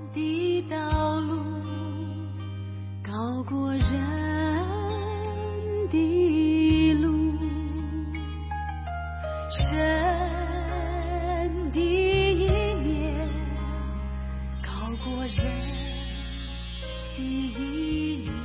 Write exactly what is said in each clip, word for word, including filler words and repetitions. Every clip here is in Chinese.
的道路高过人的路，神的意念高过人的意念，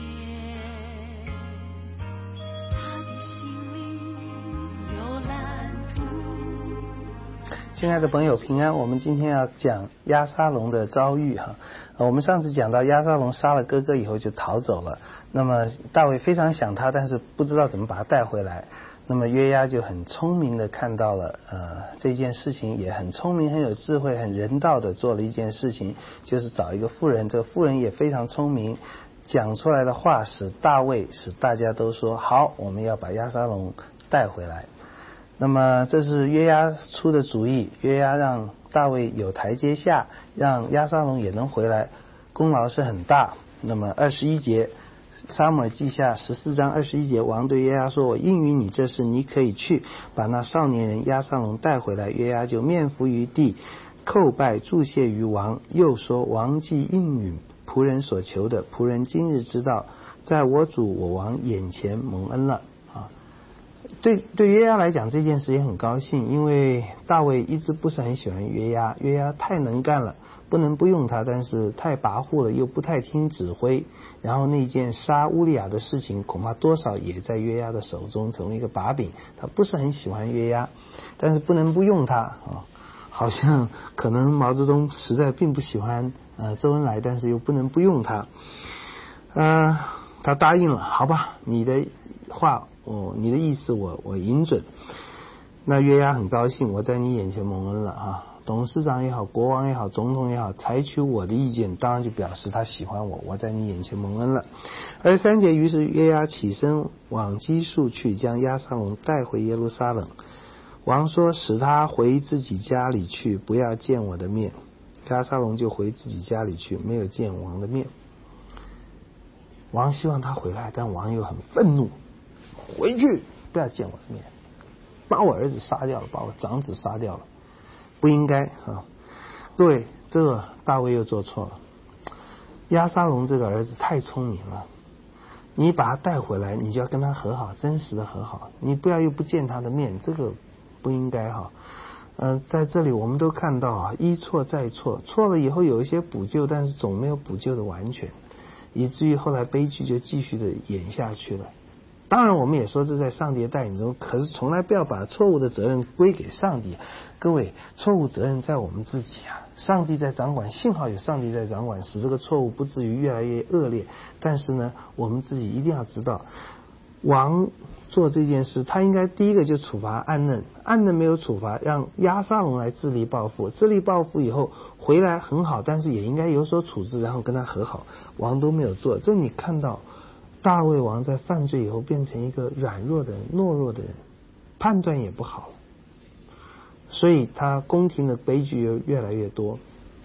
他的心里有蓝图。 亲爱的朋友平安，我们今天要讲押沙龙的遭遇哈。我们上次讲到押沙龙杀了哥哥以后就逃走了，那么大卫非常想他，但是不知道怎么把他带回来。那么约押就很聪明的看到了呃这件事情，也很聪明很有智慧很人道的做了一件事情，就是找一个妇人，这个妇人也非常聪明，讲出来的话使大卫使大家都说好，我们要把押沙龙带回来。那么这是约押出的主意，约押让大卫有台阶下，让押沙龙也能回来，功劳是很大。那么二十一节撒母耳记下十四章二十一节，王对约押说，我应允你这事，你可以去把那少年人押沙龙带回来。约押就面伏于地，叩拜祝谢于王，又说，王既应允仆人所求的，仆人今日知道在我主我王眼前蒙恩了。对对约押来讲这件事也很高兴，因为大卫一直不是很喜欢约押，约押太能干了，不能不用他，但是太跋扈了，又不太听指挥，然后那件杀乌利亚的事情恐怕多少也在约押的手中成为一个把柄，他不是很喜欢约押，但是不能不用他啊。好像可能毛泽东实在并不喜欢呃周恩来，但是又不能不用他，呃他答应了，好吧，你的话哦，你的意思我我允准。那约押很高兴，我在你眼前蒙恩了啊！董事长也好，国王也好，总统也好，采取我的意见，当然就表示他喜欢我，我在你眼前蒙恩了。二十三节，于是约押起身往基述去，将押沙龙带回耶路撒冷。王说，使他回自己家里去，不要见我的面。押沙龙就回自己家里去，没有见王的面。王希望他回来，但王又很愤怒，回去不要见我的面，把我儿子杀掉了，把我长子杀掉了，不应该啊！各位，这个大卫又做错了。押沙龙这个儿子太聪明了，你把他带回来，你就要跟他和好，真实的和好，你不要又不见他的面，这个不应该哈。嗯、呃，在这里我们都看到啊，一错再错，错了以后有一些补救，但是总没有补救的完全，以至于后来悲剧就继续的演下去了。当然我们也说这在上帝的带领中，可是从来不要把错误的责任归给上帝。各位，错误责任在我们自己啊，上帝在掌管，幸好有上帝在掌管，使这个错误不至于越来越恶劣。但是呢，我们自己一定要知道，王做这件事，他应该第一个就处罚暗嫩，暗嫩没有处罚，让押沙龙来自力报复，自力报复以后回来很好，但是也应该有所处置，然后跟他和好。王都没有做，这你看到大卫王在犯罪以后变成一个软弱的人，懦弱的人，判断也不好，所以他宫廷的悲剧又越来越多。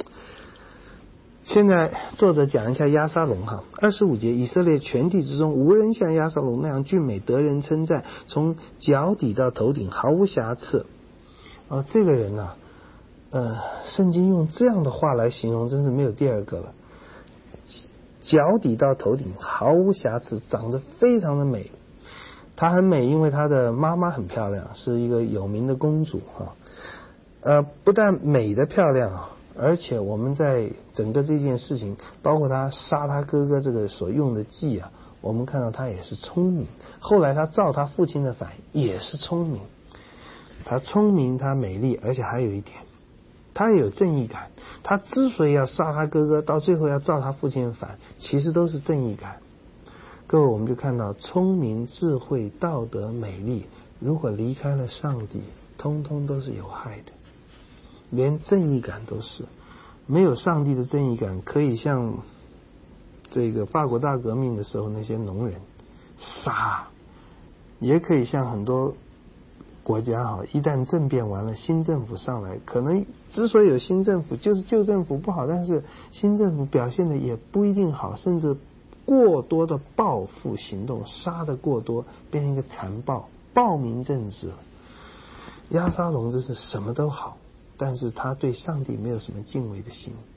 现在作者讲一下押沙龙哈，二十五节，以色列全地之中无人像押沙龙那样俊美得人称赞，从脚底到头顶毫无瑕疵。哦，这个人啊，呃，圣经用这样的话来形容，真是没有第二个了。脚底到头顶毫无瑕疵，长得非常的美。她很美，因为她的妈妈很漂亮，是一个有名的公主啊。呃，不但美的漂亮啊，而且我们在整个这件事情，包括她杀她哥哥这个所用的计啊，我们看到她也是聪明。后来她照她父亲的反也是聪明，她聪明，她美丽，而且还有一点，她也有正义感。他之所以要杀他哥哥，到最后要照他父亲的反，其实都是正义感。各位，我们就看到聪明、智慧、道德、美丽，如果离开了上帝，通通都是有害的，连正义感都是。没有上帝的正义感，可以像这个法国大革命的时候那些农人杀，也可以像很多国家哈，一旦政变完了，新政府上来，可能之所以有新政府，就是旧政府不好，但是新政府表现的也不一定好，甚至过多的报复行动，杀的过多，变成一个残暴暴民政治。押沙龙这是什么都好，但是他对上帝没有什么敬畏的心，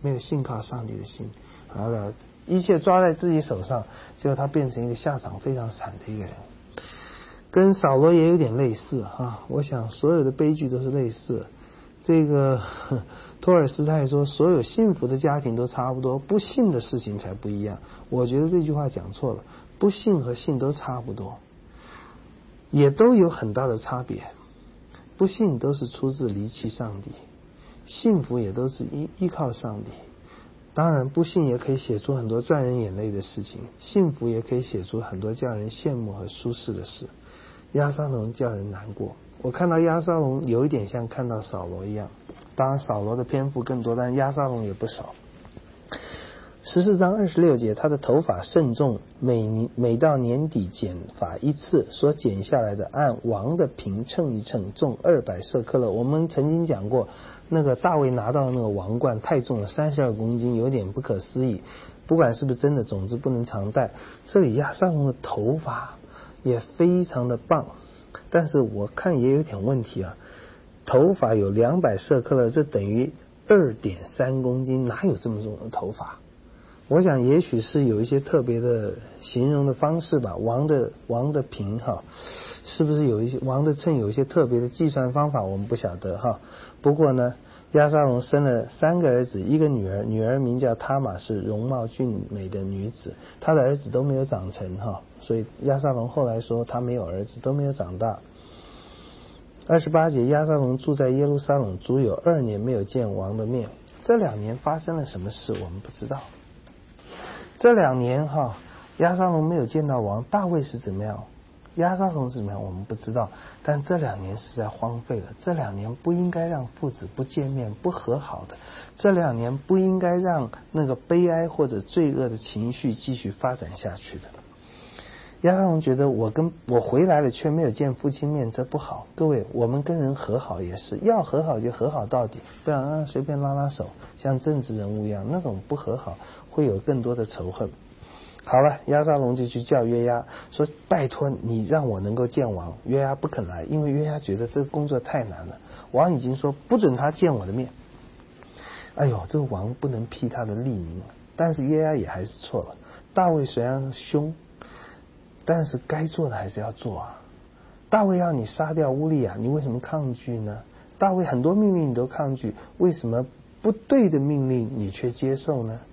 没有信靠上帝的心，好了，一切抓在自己手上，结果他变成一个下场非常惨的一个人。跟扫罗也有点类似啊，我想所有的悲剧都是类似。这个托尔斯泰说，所有幸福的家庭都差不多，不幸的事情才不一样。我觉得这句话讲错了，不幸和幸都差不多，也都有很大的差别。不幸都是出自离弃上帝，幸福也都是依依靠上帝。当然不幸也可以写出很多赚人眼泪的事情，幸福也可以写出很多叫人羡慕和舒适的事。押沙龙叫人难过，我看到押沙龙有一点像看到扫罗一样，当然扫罗的篇幅更多，但押沙龙也不少。十四章二十六节，他的头发甚重，每每到年底剪发一次，所剪下来的按王的平称一称，重二百舍克勒。我们曾经讲过，那个大卫拿到那个王冠太重了，三十二公斤，有点不可思议。不管是不是真的，总之不能常戴。这里押沙龙的头发也非常的棒，但是我看也有点问题啊。头发有两百舍克勒，这等于 二点三公斤，哪有这么重的头发？我想也许是有一些特别的形容的方式吧。王的王的平哈，是不是有一些王的秤有一些特别的计算方法，我们不晓得哈。不过呢，押沙龙生了三个儿子，一个女儿，女儿名叫他玛，是容貌俊美的女子，他的儿子都没有长成哈，所以押沙龙后来说他没有儿子，都没有长大。二十八节，押沙龙住在耶路撒冷足有二年，没有见王的面。这两年发生了什么事我们不知道。这两年哈，押沙龙没有见到王，大卫是怎么样，押沙龙是怎么样我们不知道，但这两年实在荒废了。这两年不应该让父子不见面不和好的，这两年不应该让那个悲哀或者罪恶的情绪继续发展下去的。押沙龙觉得我跟我回来了却没有见父亲面，这不好。各位，我们跟人和好也是要和好就和好到底，不然啊随便拉拉手，像政治人物一样，那种不和好会有更多的仇恨。好了，押沙龙就去叫约押，说拜托你让我能够见王。约押不肯来，因为约押觉得这个工作太难了，王已经说不准他见我的面。哎呦，这个王不能批他的利民，但是约押也还是错了。大卫虽然凶，但是该做的还是要做啊。大卫让你杀掉乌利亚，你为什么抗拒呢？大卫很多命令你都抗拒，为什么不对的命令你却接受呢？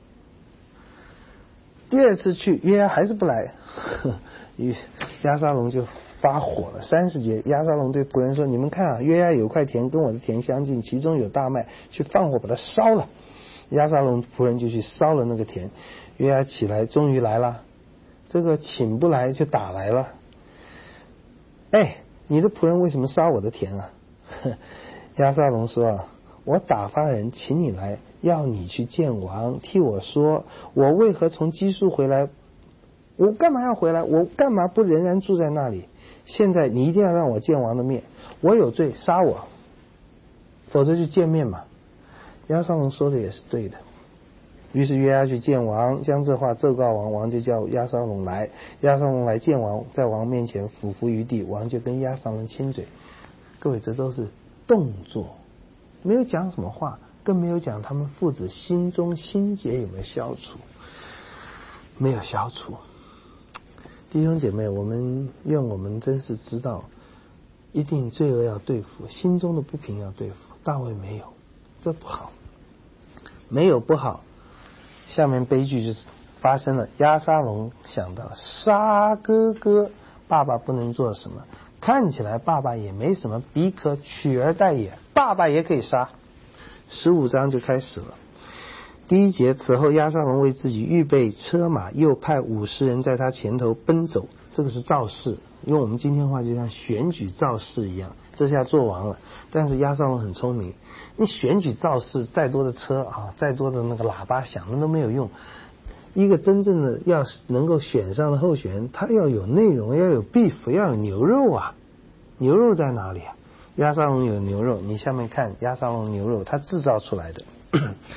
第二次去，约押还是不来，押沙龙就发火了。三十节，押沙龙对仆人说：“你们看啊，约押有块田跟我的田相近，其中有大麦，去放火把它烧了。”押沙龙仆人就去烧了那个田。约押起来，终于来了。这个请不来就打来了。哎，你的仆人为什么烧我的田啊？押沙龙说啊，我打发人请你来，要你去见王，替我说，我为何从基述回来？我干嘛要回来？我干嘛不仍然住在那里？现在你一定要让我见王的面，我有罪，杀我，否则就见面嘛。押沙龙说的也是对的。于是约押去见王，将这话奏告王，王就叫押沙龙来。押沙龙来见王，在王面前俯伏于地，王就跟押沙龙亲嘴。各位，这都是动作，没有讲什么话，更没有讲他们父子心中心结有没有消除，没有消除。弟兄姐妹，我们愿我们真是知道，一定罪恶要对付，心中的不平要对付。大卫没有，这不好，没有不好。下面悲剧就是发生了，押沙龙想到杀哥哥，爸爸不能做什么，看起来爸爸也没什么，彼可取而代也，爸爸也可以杀。十五章就开始了。第一节，此后押沙龙为自己预备车马，又派五十人在他前头奔走，这个是造势，用我们今天话就像选举造势一样，这下做完了。但是押沙龙很聪明，你选举造势，再多的车啊，再多的那个喇叭响的都没有用。一个真正的要能够选上的候选人，他要有内容，要有 beef， 要有牛肉啊。牛肉在哪里啊？押沙龙有牛肉，你下面看押沙龙牛肉，他制造出来的。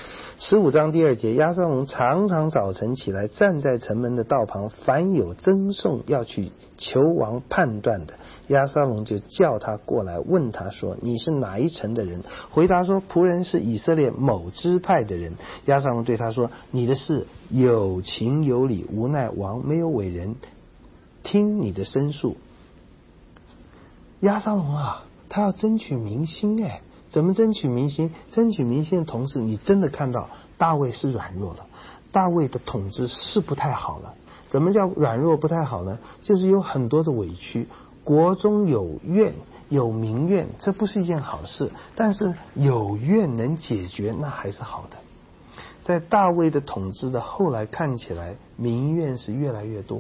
十五章第二节，押沙龙常常早晨起来，站在城门的道旁，凡有争讼要去求王判断的，押沙龙就叫他过来，问他说：你是哪一城的人？回答说：仆人是以色列某支派的人。押沙龙对他说：你的事有情有理，无奈王没有委人听你的申诉。押沙龙啊，他要争取民心哎。怎么争取民心？争取民心的同时，你真的看到大卫是软弱了，大卫的统治是不太好了。怎么叫软弱不太好呢？就是有很多的委屈，国中有怨有民怨，这不是一件好事，但是有怨能解决，那还是好的。在大卫的统治的后来看起来，民怨是越来越多。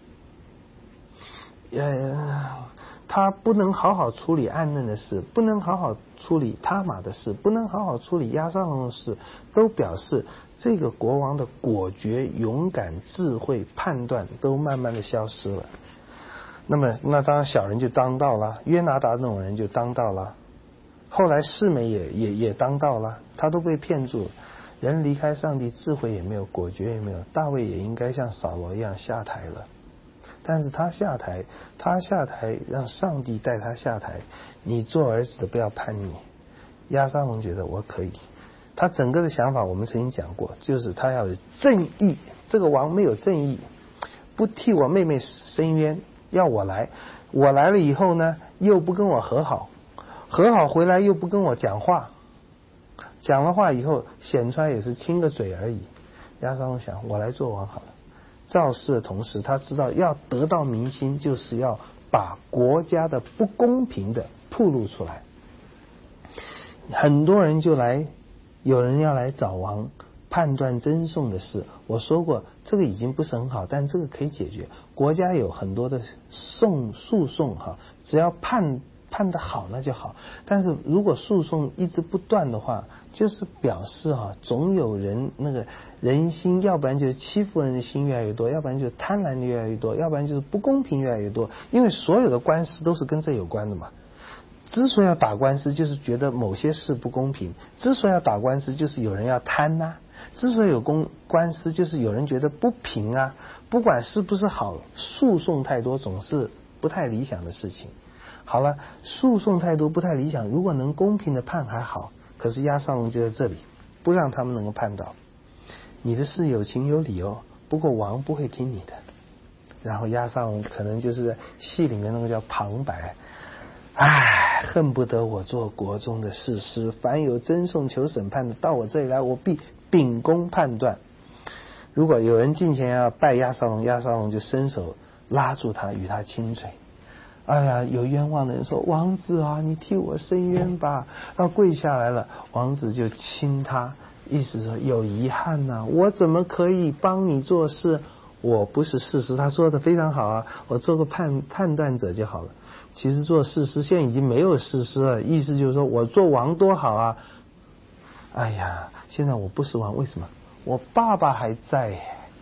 呃他不能好好处理暗嫩的事，不能好好处理他玛的事，不能好好处理押沙龙的事，都表示这个国王的果决、勇敢、智慧、判断都慢慢的消失了。那么那当然小人就当道了，约拿达那种人就当道了，后来示每也也也当道了，他都被骗住了。人离开上帝，智慧也没有，果决也没有，大卫也应该像扫罗一样下台了。但是他下台，他下台让上帝带他下台。你做儿子的不要叛逆。押沙龙觉得我可以，他整个的想法我们曾经讲过，就是他要有正义。这个王没有正义，不替我妹妹伸冤，要我来，我来了以后呢，又不跟我和好，和好回来又不跟我讲话，讲了话以后显出来也是亲个嘴而已。押沙龙想，我来做王好了。造势的同时，他知道要得到民心，就是要把国家的不公平的暴露出来。很多人就来，有人要来找王判断争讼的事。我说过，这个已经不是很好，但这个可以解决。国家有很多的讼诉讼哈，只要判判得好那就好。但是如果诉讼一直不断的话，就是表示哈，总有人那个人心，要不然就是欺负人的心越来越多，要不然就是贪婪的越来越多，要不然就是不公平越来越多。因为所有的官司都是跟这有关的嘛。之所以要打官司，就是觉得某些事不公平；之所以要打官司，就是有人要贪呐、啊；之所以有公官司，就是有人觉得不平啊。不管是不是好，诉讼太多总是不太理想的事情。好了，诉讼太多不太理想，如果能公平的判还好。可是押沙龙就在这里，不让他们能够判到。你的事有情有理哦，不过王不会听你的。然后押沙龙可能就是在戏里面那个叫旁白。唉，恨不得我做国中的士师，凡有争讼求审判的，到我这里来，我必秉公判断。如果有人进前要拜押沙龙，押沙龙就伸手拉住他，与他亲嘴。哎呀，有冤枉的人说：王子啊，你替我伸冤吧。要跪下来了，王子就亲他，意思说有遗憾呐、啊，我怎么可以帮你做事？我不是士师。他说的非常好啊，我做个判判断者就好了。其实做士师现在已经没有士师了，意思就是说我做王多好啊。哎呀，现在我不是王，为什么？我爸爸还在，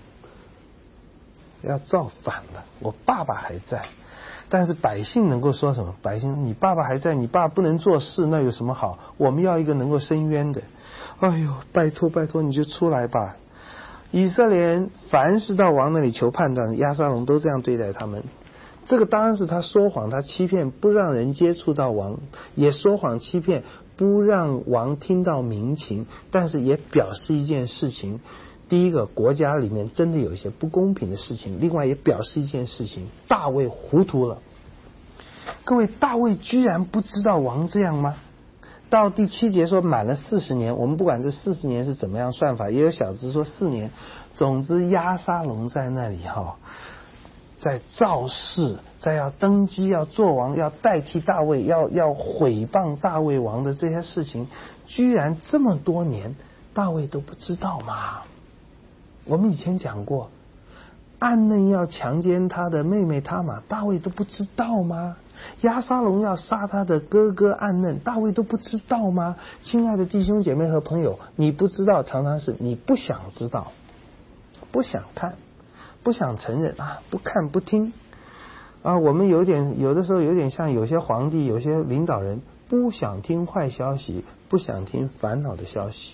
要造反了，我爸爸还在。但是百姓能够说什么？百姓，你爸爸还在，你爸不能做事，那有什么好？我们要一个能够伸冤的。哎呦，拜托拜托，你就出来吧。以色列人凡是到王那里求判断，押沙龙都这样对待他们。这个当然是他说谎，他欺骗，不让人接触到王，也说谎欺骗，不让王听到民情，但是也表示一件事情。第一个，国家里面真的有一些不公平的事情，另外也表示一件事情，大卫糊涂了。各位，大卫居然不知道王这样吗？到第七节说满了四十年，我们不管这四十年是怎么样算法，也有小子说四年，总之押沙龙在那里哈，在造势，在要登基要做王，要代替大卫，要要毁谤大卫王的这些事情，居然这么多年大卫都不知道吗？我们以前讲过，暗嫩要强奸他的妹妹他玛，大卫都不知道吗？押沙龙要杀他的哥哥暗嫩，大卫都不知道吗？亲爱的弟兄姐妹和朋友，你不知道常常是你不想知道，不想看，不想承认啊，不看不听啊。我们有点有的时候有点像有些皇帝，有些领导人不想听坏消息，不想听烦恼的消息。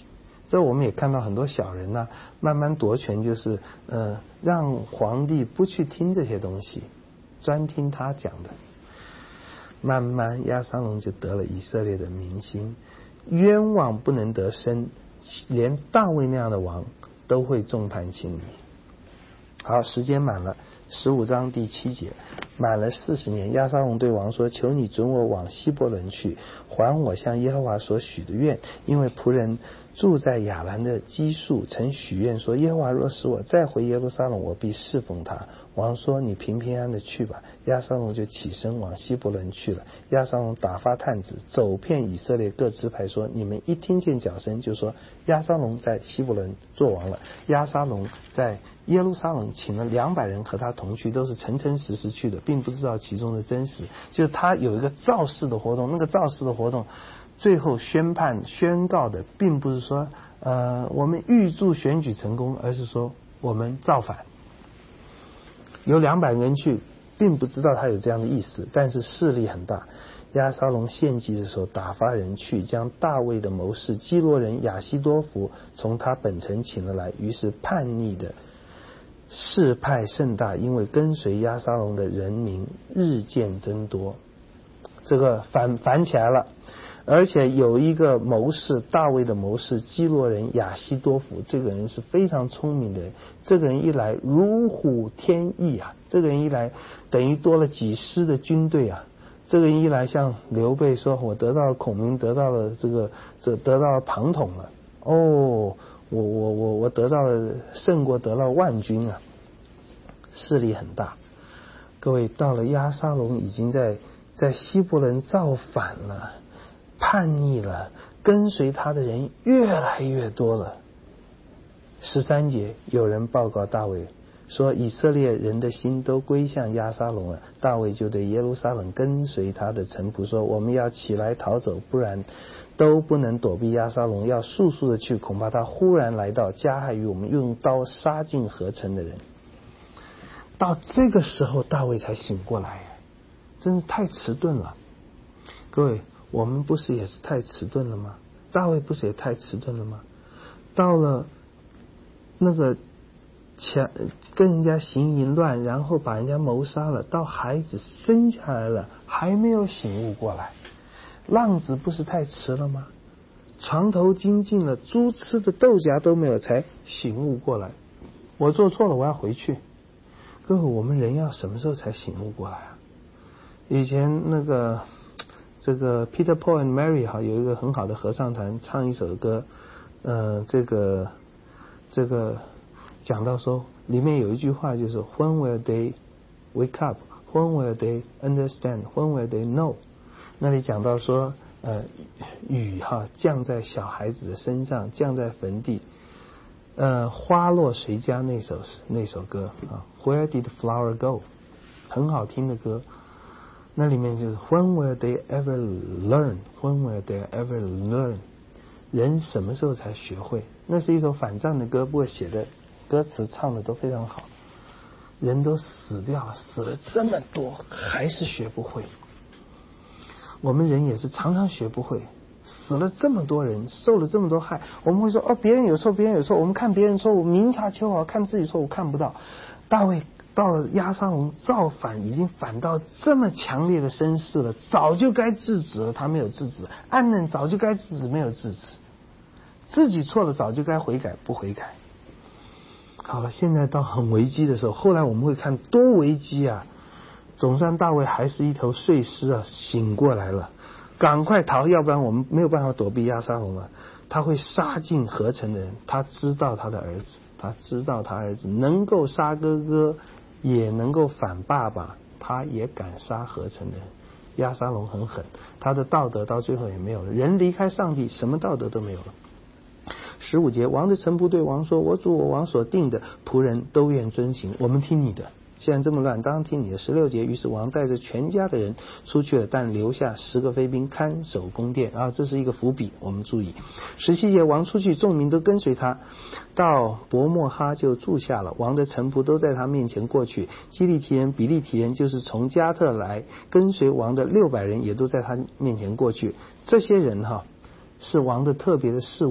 这我们也看到很多小人呐、啊，慢慢夺权，就是呃让皇帝不去听这些东西，专听他讲的。慢慢押沙龙就得了以色列的民心，冤枉不能得伸，连大卫那样的王都会众叛亲离。好，时间满了，十五章第七节，满了四十年，押沙龙对王说：求你准我往希伯伦去，还我向耶和华所许的愿，因为仆人住在亚兰的基述，曾许愿说：耶和华若使我再回耶路撒冷，我必侍奉他。王说：你平平安的去吧。押沙龙就起身往希伯伦去了。押沙龙打发探子走遍以色列各支派，说：你们一听见脚声，就说押沙龙在希伯伦做王了。押沙龙在耶路撒冷请了两百人和他同去，都是诚诚实实去的，并不知道其中的真实。就是他有一个造势的活动，那个造势的活动最后宣判宣告的并不是说呃我们预祝选举成功，而是说我们造反。有两百人去，并不知道他有这样的意思，但是势力很大。押沙龙献祭的时候，打发人去将大卫的谋士基罗人亚希多弗从他本城请了来，于是叛逆的势派甚大，因为跟随押沙龙的人民日渐增多，这个反反起来了。而且有一个谋士，大卫的谋士基罗人亚希多弗，这个人是非常聪明的人，这个人一来如虎添翼啊，这个人一来等于多了几师的军队啊，这个人一来像刘备说，我得到了孔明，得到了这个这得到了庞统了，哦，我我我我得到了胜过得到万军啊，势力很大。各位，到了押沙龙已经在在希伯伦造反了，叛逆了，跟随他的人越来越多了。十三节，有人报告大卫说，以色列人的心都归向押沙龙了。大卫就对耶路撒冷跟随他的臣仆说，我们要起来逃走，不然都不能躲避押沙龙，要速速的去，恐怕他忽然来到，加害于我们，用刀杀尽合城的人。到这个时候大卫才醒过来，真是太迟钝了。各位，我们不是也是太迟钝了吗？大卫不是也太迟钝了吗？到了那个强跟人家行淫乱，然后把人家谋杀了，到孩子生下来了还没有醒悟过来，浪子不是太迟了吗？床头金尽了，猪吃的豆荚都没有，才醒悟过来，我做错了，我要回去。各位，我们人要什么时候才醒悟过来啊？以前那个这个 Peter Paul and Mary 哈，有一个很好的合唱团唱一首歌，呃，这个这个讲到说，里面有一句话就是 When will they wake up? When will they understand? When will they know? 那里讲到说，呃，雨哈降在小孩子的身上，降在坟地。呃，花落谁家那首那首歌啊 ，Where did the flower go？ 很好听的歌。那里面就是 When will they ever learn? When will they ever learn? 人什么时候才学会？那是一首反战的歌，不过写的歌词唱的都非常好。人都死掉了，死了这么多，还是学不会。我们人也是常常学不会。死了这么多人，受了这么多害，我们会说哦，别人有错，别人有错，我们看别人错误明察秋毫，看自己错误看不到。大卫到了押沙龙造反，已经反到这么强烈的声势了，早就该制止了，他没有制止；暗嫩早就该制止，没有制止；自己错了，早就该悔改，不悔改。好了，现在到很危机的时候，后来我们会看多危机啊！总算大卫还是一头睡狮啊，醒过来了。赶快逃，要不然我们没有办法躲避押沙龙了。他会杀尽合城的人，他知道他的儿子，他知道他儿子能够杀哥哥，也能够反爸爸，他也敢杀合城的人。押沙龙很狠，他的道德到最后也没有了。人离开上帝，什么道德都没有了。十五节，王的臣仆对王说：我主我王所定的仆人都愿遵行，我们听你的。现在这么乱，当然听你的。十六节，于是王带着全家的人出去了，但留下十个飞兵看守宫殿。啊，这是一个伏笔，我们注意。十七节，王出去，众民都跟随他，到伯莫哈就住下了。王的臣仆都在他面前过去。基利提人、比利提人，就是从加特来跟随王的六百人，也都在他面前过去。这些人哈，是王的特别的侍卫，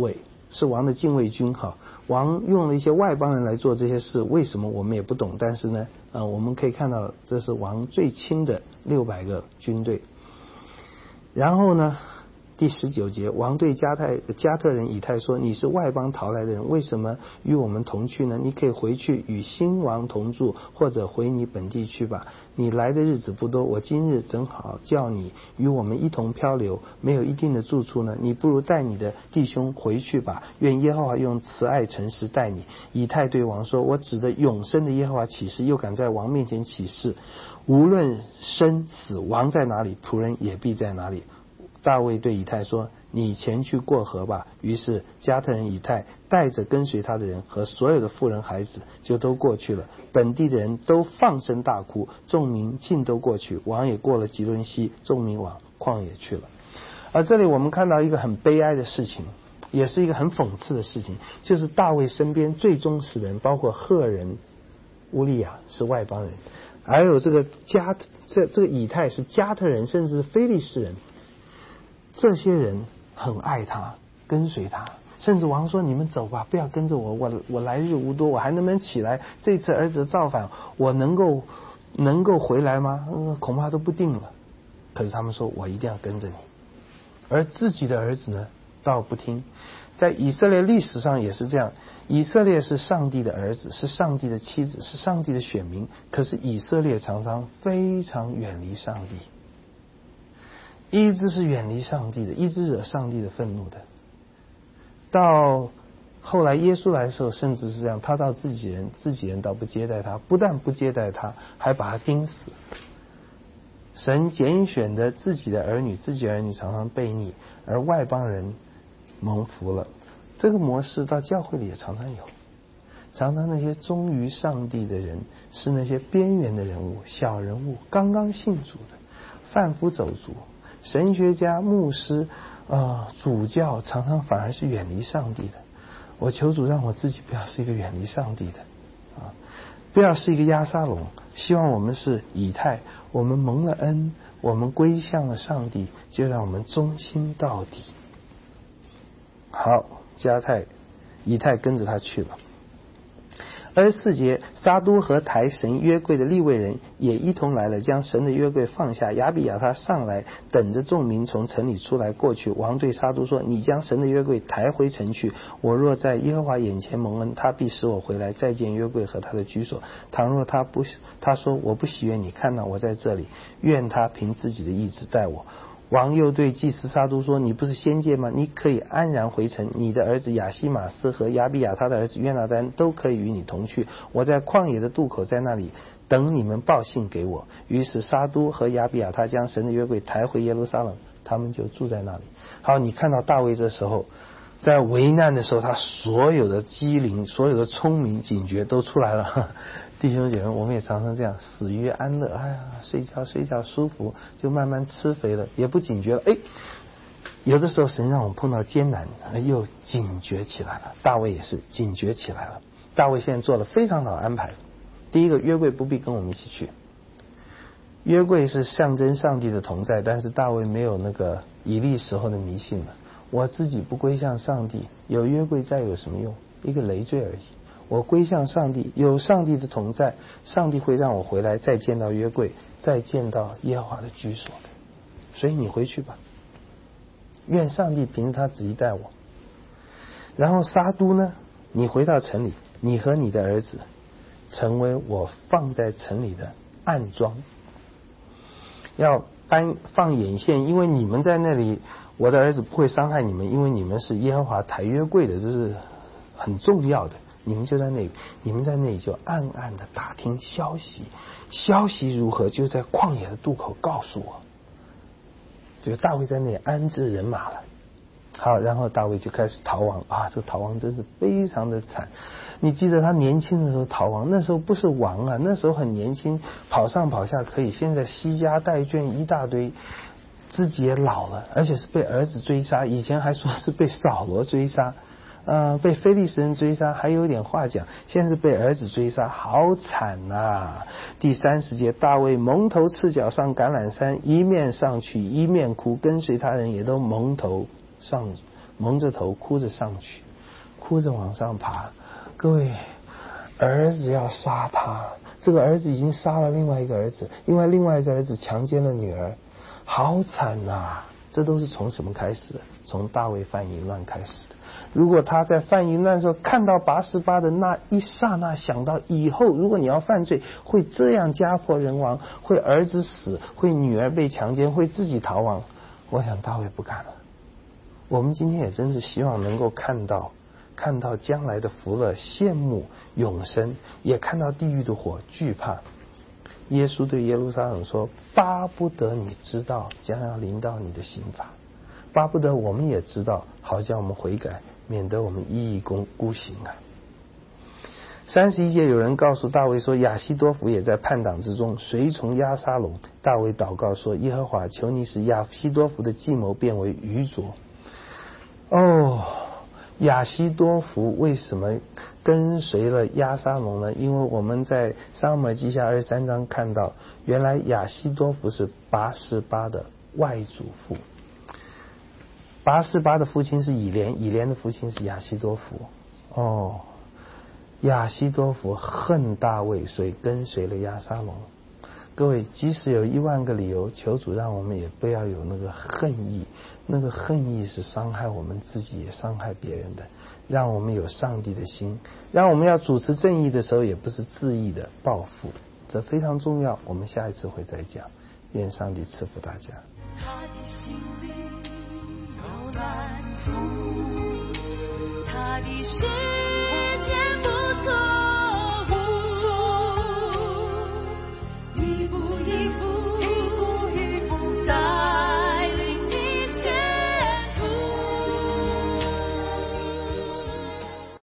是王的禁卫军哈。王用了一些外邦人来做这些事，为什么我们也不懂，但是呢呃，我们可以看到这是王最亲的六百个军队。然后呢第十九节，王对加泰加特人以太说，你是外邦逃来的人，为什么与我们同去呢？你可以回去与新王同住，或者回你本地去吧。你来的日子不多，我今日正好叫你与我们一同漂流，没有一定的住处呢，你不如带你的弟兄回去吧，愿耶和华用慈爱诚实待你。以太对王说，我指着永生的耶和华起誓，又敢在王面前起誓，无论生死，王在哪里，仆人也必在哪里。大卫对以太说，你前去过河吧。于是加特人以太带着跟随他的人和所有的妇人孩子就都过去了，本地的人都放声大哭，众民尽都过去，王也过了吉伦西，众民往旷野去了。而这里我们看到一个很悲哀的事情，也是一个很讽刺的事情，就是大卫身边最忠实的人，包括赫人乌利亚是外邦人，还有这个加这这个以太是加特人，甚至是非利士人，这些人很爱他，跟随他，甚至王说，你们走吧，不要跟着我，我我来日无多，我还能不能起来？这次儿子造反，我能够能够回来吗？嗯，恐怕都不定了。可是他们说，我一定要跟着你。而自己的儿子呢，倒不听。在以色列历史上也是这样，以色列是上帝的儿子，是上帝的妻子，是上帝的选民，可是以色列常常非常远离上帝，一直是远离上帝的，一直惹上帝的愤怒的。到后来耶稣来的时候，甚至是这样，他到自己人，自己人倒不接待他，不但不接待他，还把他钉死。神拣选的自己的儿女，自己的儿女常常悖逆，而外邦人蒙福了。这个模式到教会里也常常有，常常那些忠于上帝的人是那些边缘的人物、小人物，刚刚信主的贩夫走卒，神学家、牧师、呃、主教，常常反而是远离上帝的。我求主让我自己不要是一个远离上帝的啊，不要是一个押沙龙。希望我们是以太，我们蒙了恩，我们归向了上帝，就让我们忠心到底。好，加太以太跟着他去了。二十四节，撒都和抬神约柜的利未人也一同来了，将神的约柜放下。亚比亚他上来，等着众民从城里出来过去。王对撒都说，你将神的约柜抬回城去，我若在耶和华眼前蒙恩，他必使我回来，再见约柜和他的居所。倘若他不他说我不喜悦你看到我在这里，愿他凭自己的意志待我。王又对祭司撒都说，你不是先见吗？你可以安然回城，你的儿子亚西马斯和亚比亚他的儿子约拿单都可以与你同去，我在旷野的渡口在那里等你们报信给我。于是撒都和亚比亚他将神的约柜抬回耶路撒冷，他们就住在那里。好，你看到大卫这时候在危难的时候，他所有的机灵、所有的聪明警觉都出来了。弟兄姐妹，我们也常常这样，死于安乐，哎呀，睡觉睡觉舒服，就慢慢吃肥了，也不警觉了。哎，有的时候神让我们碰到艰难，又警觉起来了。大卫也是警觉起来了。大卫现在做了非常好的安排。第一个，约柜不必跟我们一起去。约柜是象征上帝的同在，但是大卫没有那个以利时候的迷信了。我自己不归向上帝，有约柜再有什么用？一个累赘而已。我归向上帝，有上帝的同在，上帝会让我回来，再见到约柜，再见到耶和华的居所的。所以你回去吧，愿上帝凭他旨意带我。然后撒都呢，你回到城里，你和你的儿子成为我放在城里的暗桩，要单放眼线，因为你们在那里，我的儿子不会伤害你们，因为你们是耶和华抬约柜的，这是很重要的。你们就在那里，你们在那里就暗暗的打听消息，消息如何就在旷野的渡口告诉我。就大卫在那里安置人马了。好，然后大卫就开始逃亡啊！这逃亡真是非常的惨。你记得他年轻的时候逃亡，那时候不是王啊，那时候很年轻，跑上跑下可以。现在惜家带眷一大堆，自己也老了，而且是被儿子追杀。以前还说是被扫罗追杀。呃，被非利士人追杀还有点话讲，现在是被儿子追杀，好惨呐、啊！第三十节，大卫蒙头赤脚上橄榄山，一面上去一面哭，跟随他人也都蒙头上蒙着头哭着上去。 哭着往上爬。各位，儿子要杀他，这个儿子已经杀了另外一个儿子，因为另外一个儿子强奸了女儿，好惨啊！这都是从什么开始的？从大卫犯淫乱开始的。如果他在犯淫乱的时候看到拔示巴的那一刹那，想到以后如果你要犯罪会这样家破人亡，会儿子死，会女儿被强奸，会自己逃亡，我想大卫不敢了。我们今天也真是希望能够看到看到将来的福乐，羡慕永生，也看到地狱的火，惧怕。耶稣对耶路撒冷说，巴不得你知道将要临到你的刑罚，巴不得我们也知道，好叫我们悔改，免得我们一意孤行啊。三十一节有人告诉大卫说，亚希多弗也在叛党之中，随从押沙龙。大卫祷告说，耶和华，求你使亚希多弗的计谋变为愚拙。哦，亚希多弗为什么跟随了押沙龙呢？因为我们在撒母耳记下二十三章看到，原来亚希多弗是拔示巴的外祖父。拔示巴的父亲是以连，以连的父亲是亚希多弗。哦，亚希多弗恨大卫，所以跟随了押沙龙。各位，即使有一万个理由，求主让我们也不要有那个恨意，那个恨意是伤害我们自己也伤害别人的。让我们有上帝的心，让我们要主持正义的时候也不是恣意的报复，这非常重要。我们下一次会再讲，愿上帝赐福大家。 他的心里有难处，他的心